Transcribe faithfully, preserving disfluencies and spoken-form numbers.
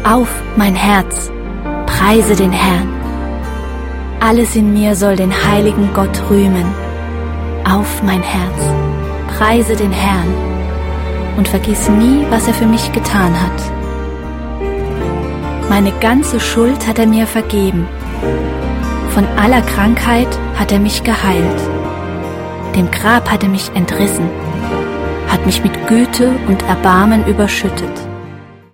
Auf, mein Herz, preise den Herrn. Alles in mir soll den heiligen Gott rühmen. Auf, mein Herz, preise den Herrn und vergiss nie, was er für mich getan hat. Meine ganze Schuld hat er mir vergeben. Von aller Krankheit hat er mich geheilt. Dem Grab hat er mich entrissen, hat mich mit Güte und Erbarmen überschüttet.